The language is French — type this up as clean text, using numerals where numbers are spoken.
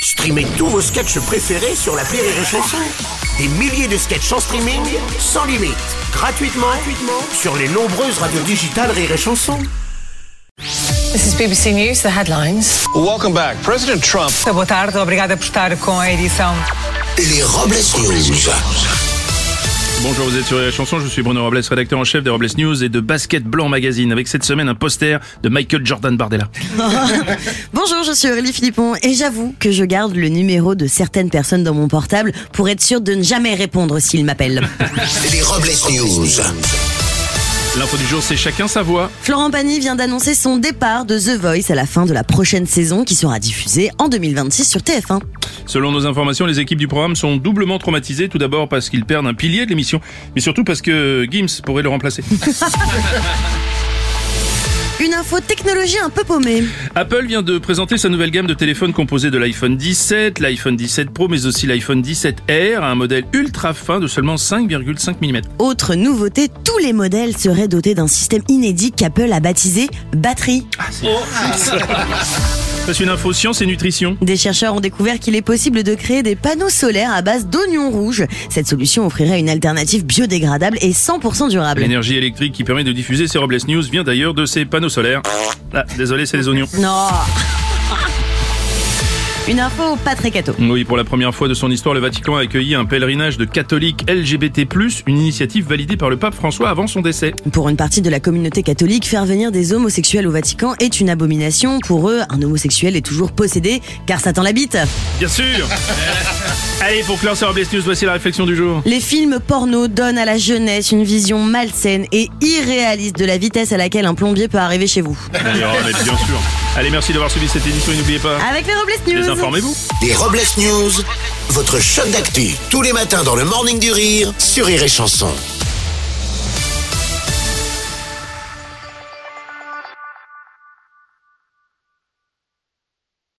Streamez tous vos sketchs préférés sur l'appli Rire et Chanson. Des milliers de sketchs en streaming, sans limite, gratuitement sur les nombreuses radios digitales Rire et Chanson. This is BBC News, the headlines. Welcome back. President Trump. Boa tarde, obrigada por estar com a edição. Les Robles News. Bonjour, vous êtes sur la chanson, je suis Bruno Robles, rédacteur en chef des Robles News et de Basket Blanc Magazine, avec cette semaine un poster de Michael Jordan Bardella. Bonjour, je suis Aurélie Philippon et j'avoue que je garde le numéro de certaines personnes dans mon portable pour être sûr de ne jamais répondre s'ils m'appellent. Les Robles News. L'info du jour, c'est chacun sa voix. Florent Pagny vient d'annoncer son départ de The Voice à la fin de la prochaine saison qui sera diffusée en 2026 sur TF1. Selon nos informations, les équipes du programme sont doublement traumatisées. Tout d'abord parce qu'ils perdent un pilier de l'émission, mais surtout parce que Gims pourrait le remplacer. Une info technologie un peu paumée. Apple vient de présenter sa nouvelle gamme de téléphones composée de l'iPhone 17, l'iPhone 17 Pro, mais aussi l'iPhone 17R, un modèle ultra fin de seulement 5,5 mm. Autre nouveauté, tous les modèles seraient dotés d'un système inédit qu'Apple a baptisé batterie. C'est une info science et nutrition. Des chercheurs ont découvert qu'il est possible de créer des panneaux solaires à base d'oignons rouges. Cette solution offrirait une alternative biodégradable et 100% durable. L'énergie électrique qui permet de diffuser ces Robles News vient d'ailleurs de ces panneaux solaires. Ah, désolé, c'est les oignons. Non. Une info pas très catho. Oui, pour la première fois de son histoire, le Vatican a accueilli un pèlerinage de catholiques LGBT+, une initiative validée par le pape François avant son décès. Pour une partie de la communauté catholique, faire venir des homosexuels au Vatican est une abomination. Pour eux, un homosexuel est toujours possédé, car Satan l'habite. Bien sûr. Allez, pour clore ce Robles News, voici la réflexion du jour. Les films porno donnent à la jeunesse une vision malsaine et irréaliste de la vitesse à laquelle un plombier peut arriver chez vous. Allez, bien sûr. Allez, merci d'avoir suivi cette édition et n'oubliez pas... Avec les Robles News. Désinformez-vous. Les Robles News, votre choc d'actu, tous les matins dans le Morning du Rire sur Rire et Chanson.